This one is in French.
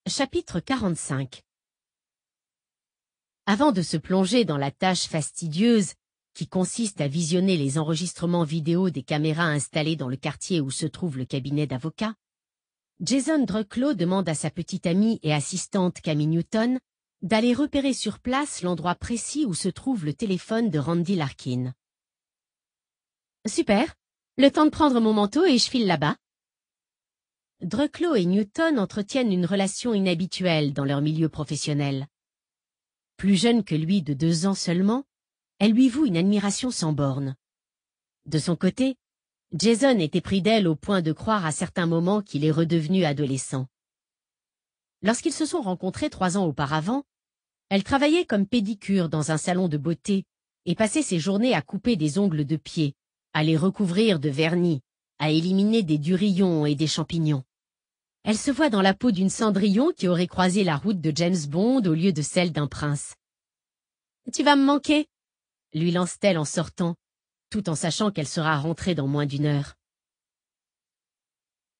Chapitre 45. Avant de se plonger dans la tâche fastidieuse qui consiste à visionner les enregistrements vidéo des caméras installées dans le quartier où se trouve le cabinet d'avocat, Jason Drucklow demande à sa petite amie et assistante Camille Newton d'aller repérer sur place l'endroit précis où se trouve le téléphone de Randy Larkin. « Super, le temps de prendre mon manteau et je file là-bas. » Drucklow et Newton entretiennent une relation inhabituelle dans leur milieu professionnel. Plus jeune que lui de 2 ans seulement, elle lui voue une admiration sans bornes. De son côté, Jason est épris d'elle au point de croire à certains moments qu'il est redevenu adolescent. Lorsqu'ils se sont rencontrés 3 ans auparavant, elle travaillait comme pédicure dans un salon de beauté et passait ses journées à couper des ongles de pied, à les recouvrir de vernis, à éliminer des durillons et des champignons. Elle se voit dans la peau d'une Cendrillon qui aurait croisé la route de James Bond au lieu de celle d'un prince. « Tu vas me manquer ?» lui lance-t-elle en sortant, tout en sachant qu'elle sera rentrée dans moins d'1 heure.